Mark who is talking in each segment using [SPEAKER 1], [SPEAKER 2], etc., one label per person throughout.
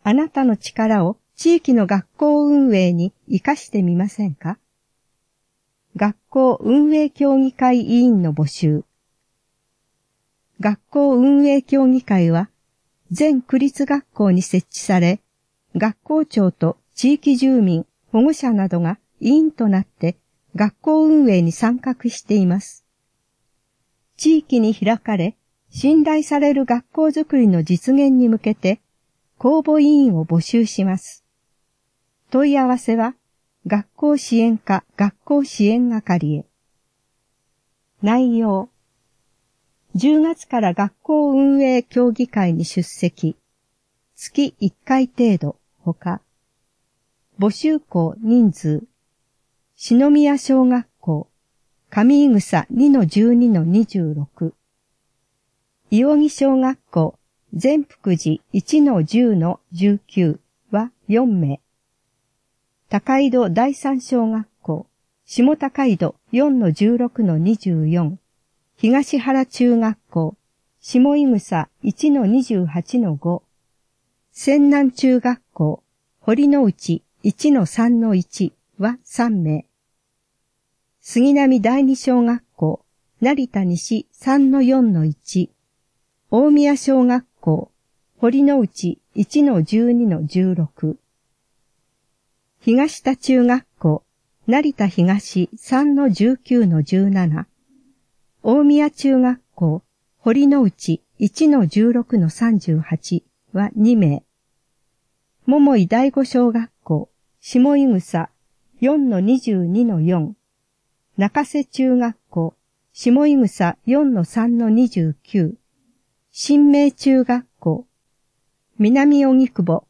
[SPEAKER 1] あなたの力を地域の学校運営に活かしてみませんか？学校運営協議会委員の募集。学校運営協議会は、全区立学校に設置され、学校長と地域住民、保護者などが委員となって学校運営に参画しています。地域に開かれ、信頼される学校づくりの実現に向けて、公募委員を募集します。問い合わせは、学校支援課学校支援係へ。内容。10月から学校運営協議会に出席。月1回程度、ほか。募集校人数。篠宮小学校、上井草 2-12-26。伊予木小学校、善福寺 1-10-19 は4名。高井戸第三小学校、下高井戸 4-16-24。東原中学校、下井草 1-28-5。仙南中学校、堀之内 1-3-1 は3名。杉並第二小学校、成田西 3-4-1。大宮小学校、堀之内 1-12-16。東田中学校、成田東 3-19-17。大宮中学校、堀之内 1-16-38 は2名。桃井第五小学校、下井草 4-22-4。中瀬中学校、下井草 4-3-29。新明中学校、南荻窪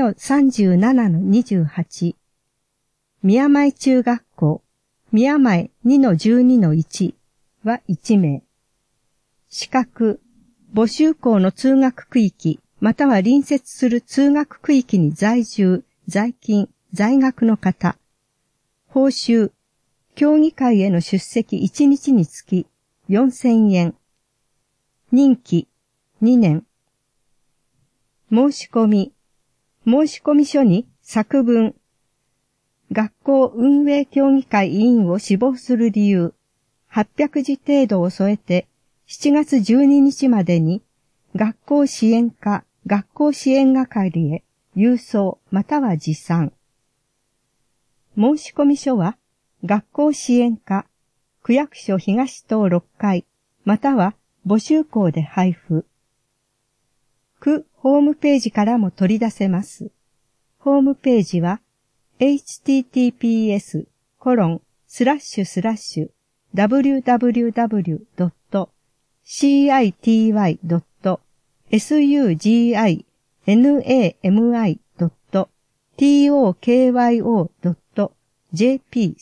[SPEAKER 1] 2-37-28。宮前中学校、宮前 2-12-1 は1名。資格、募集校の通学区域、または隣接する通学区域に在住、在勤、在学の方。報酬、協議会への出席1日につき4000円。任期、2年。申し込み書に作文。学校運営協議会委員を志望する理由、800字程度を添えて、7月12日までに、学校支援課、学校支援係へ、郵送または持参。申込書は、学校支援課、区役所東棟6階、または募集校で配布。区ホームページからも取り出せます。ホームページは、https://www.city.sugimi.tokyo.jp/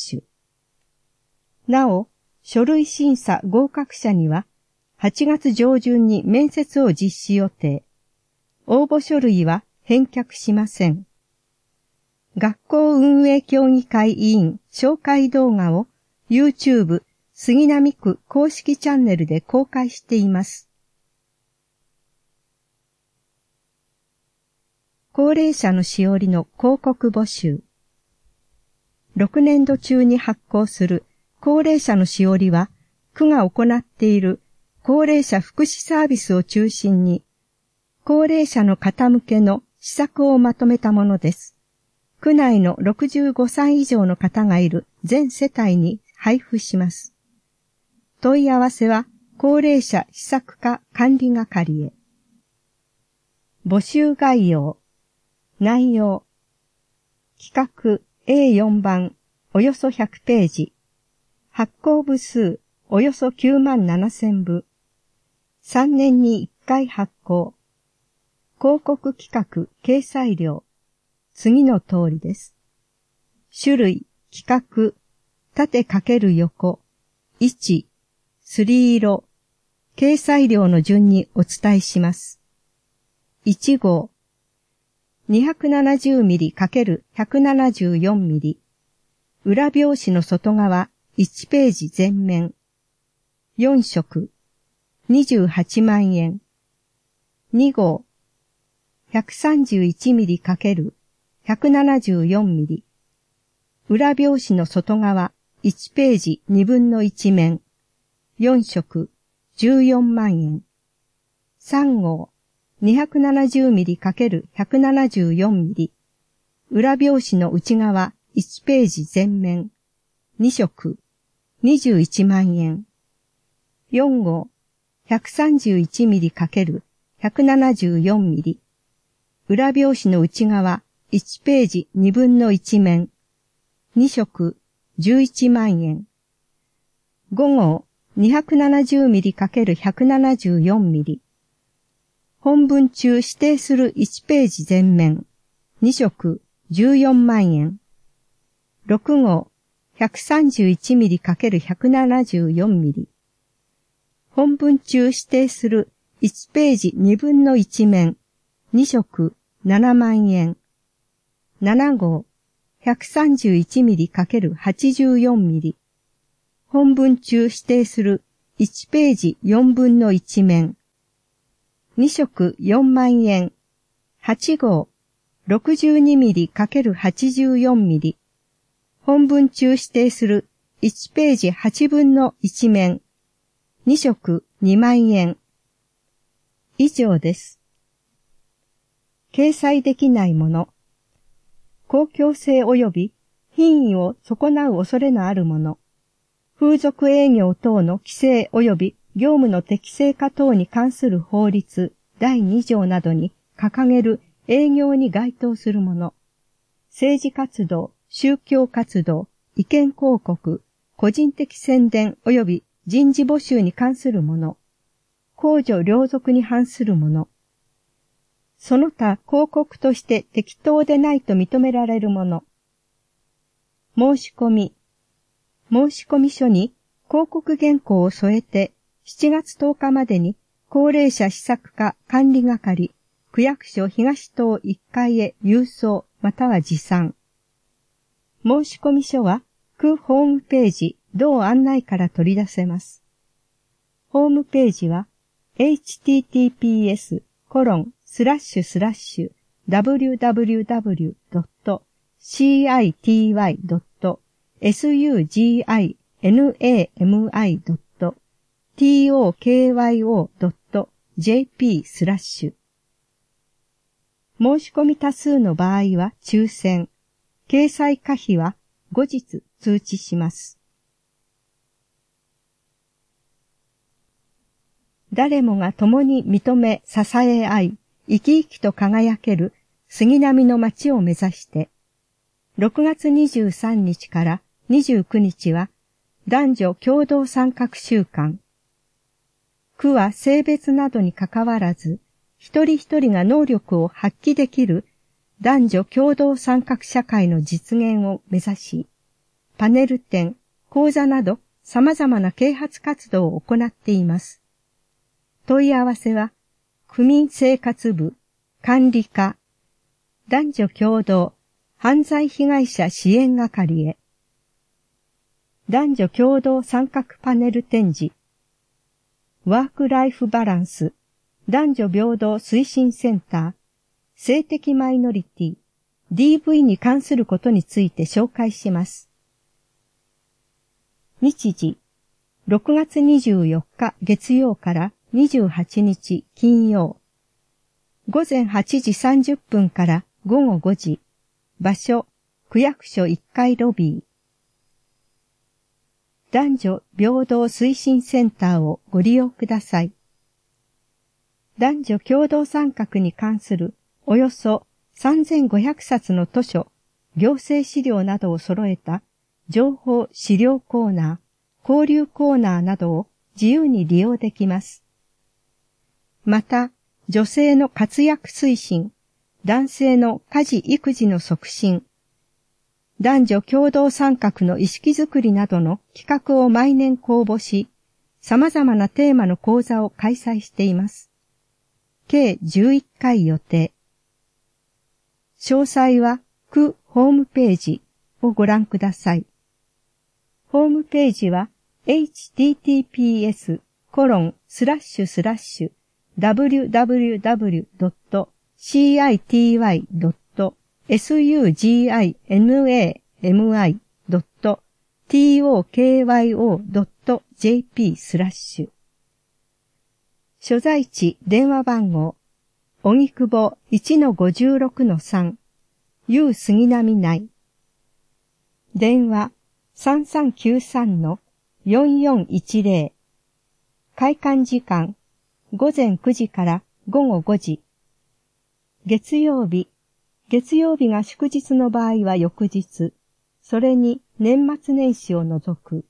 [SPEAKER 1] なお、書類審査合格者には、8月上旬に面接を実施予定。応募書類は返却しません。学校運営協議会委員紹介動画を YouTube 杉並区公式チャンネルで公開しています。高齢者のしおりの広告募集。6年度中に発行する高齢者のしおりは、区が行っている高齢者福祉サービスを中心に、高齢者の方向けの施策をまとめたものです。区内の65歳以上の方がいる全世帯に配布します。問い合わせは高齢者施策課管理係へ。募集概要。内容。企画 A4 番およそ100ページ。発行部数およそ97,000部。3年に1回発行。広告企画掲載料。次の通りです。種類、企画、縦×横、位置、すり色、掲載料の順にお伝えします。1号、270mm×174mm、裏表紙の外側1ページ全面、4色、28万円。2号、 131mm×174mm。裏表紙の外側1ページ1/2面。4色14万円。3号 270mm×174mm。裏表紙の内側1ページ全面。2色21万円。4号 131mm×174mm。裏表紙の内側1ページ1/2面。2色11万円。5号 270mm×174mm。本文中指定する1ページ全面。2色14万円。6号 131mm×174mm。本文中指定する1ページ1/2面。2色7万円。7号 131mm×84mm。本文中指定する1ページ1/4面。2色4万円。8号 62mm×84mm。本文中指定する1ページ1/8面。2色2万円。以上です。掲載できないもの。公共性及び品位を損なう恐れのあるもの。風俗営業等の規制及び業務の適正化等に関する法律第2条などに掲げる営業に該当するもの。政治活動、宗教活動、意見広告、個人的宣伝及び人事募集に関するもの。公序良俗に反するもの。その他広告として適当でないと認められるもの。申し込み書に広告原稿を添えて7月10日までに高齢者施策課管理係、区役所東棟1階へ郵送または持参。申し込み書は区ホームページ同案内から取り出せます。ホームページは https://www.city.sugimi.tokyo.jp/。申し込み多数の場合は抽選。掲載可否は後日通知します。誰もが共に認め支え合い、生き生きと輝ける杉並の街を目指して、6月23日から29日は男女共同参画週間。区は性別などにかかわらず、一人一人が能力を発揮できる男女共同参画社会の実現を目指し、パネル展、講座など様々な啓発活動を行っています。問い合わせは、区民生活部、管理課、男女共同、犯罪被害者支援係へ。男女共同参画パネル展示、ワークライフバランス、男女平等推進センター、性的マイノリティ、DV に関することについて紹介します。日時、6月24日月曜から28日金曜。午前8時30分から午後5時。場所、区役所1階ロビー。男女平等推進センターをご利用ください。男女共同参画に関するおよそ3500冊の図書、行政資料などを揃えた情報資料コーナー、交流コーナーなどを自由に利用できます。また、女性の活躍推進、男性の家事育児の促進、男女共同参画の意識づくりなどの企画を毎年公募し、様々なテーマの講座を開催しています。計11回予定。詳細は区ホームページをご覧ください。ホームページは https://www.city city.suginami.tokyo.jp/所在地電話番号荻窪 1-56-3 U 杉並内電話 3393-4410 開館時間午前9時から午後5時月曜日が祝日の場合は翌日、それに年末年始を除く。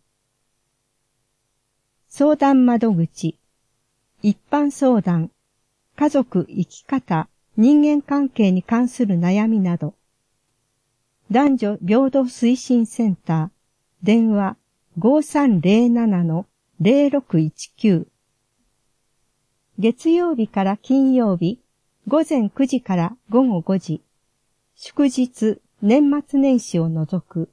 [SPEAKER 1] 相談窓口、一般相談、家族生き方、人間関係に関する悩みなど。男女平等推進センター、電話 5307-0619。月曜日から金曜日、午前9時から午後5時。祝日、年末年始を除く。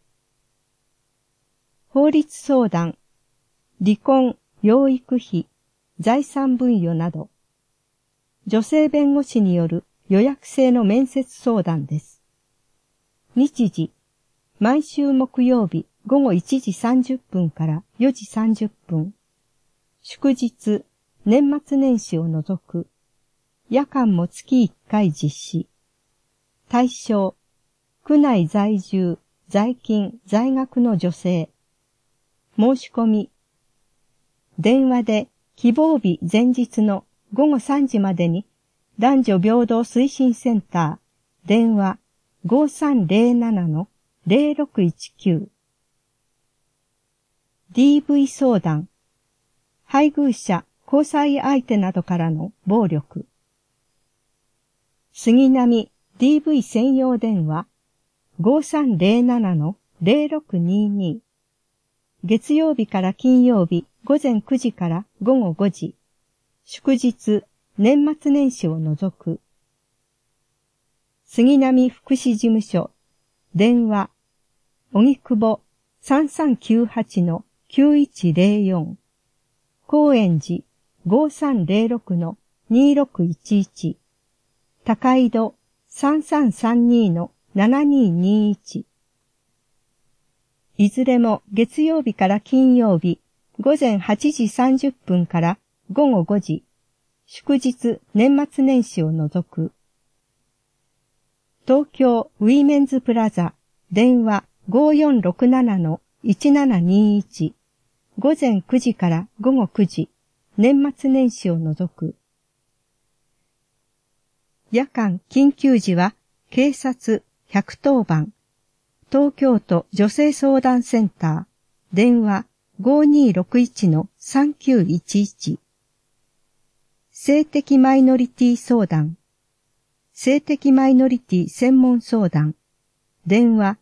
[SPEAKER 1] 法律相談、離婚、養育費、財産分与など。女性弁護士による予約制の面接相談です。日時、毎週木曜日午後1時30分から4時30分。祝日、年末年始を除く。夜間も月1回実施。対象、区内在住、在勤、在学の女性。申し込み。電話で希望日前日の午後3時までに男女平等推進センター、電話 5307-0619。DV 相談。配偶者、交際相手などからの暴力。杉並 DV 専用電話 5307-0622。月曜日から金曜日午前9時から午後5時。祝日、年末年始を除く。杉並福祉事務所、電話、荻窪 3398-9104。高円寺 5306-2611。高井戸 3332-7221。いずれも月曜日から金曜日午前8時30分から午後5時。祝日年末年始を除く。東京ウィメンズプラザ電話 5467-1721。午前9時から午後9時。年末年始を除く。夜間緊急時は警察110番。東京都女性相談センター。電話 5261-3911。性的マイノリティ相談。性的マイノリティ専門相談。電話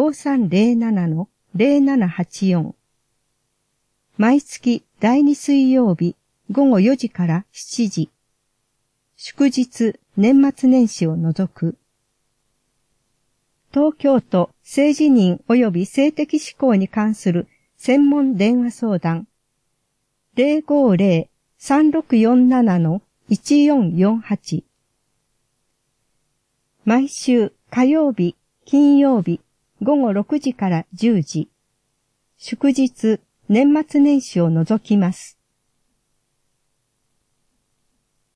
[SPEAKER 1] 5307-0784。毎月第2水曜日午後4時から7時。祝日、年末年始を除く。東京都性自認及び性的指向に関する専門電話相談。050-3647-1448。毎週火曜日、金曜日、午後6時から10時。祝日、年末年始を除きます。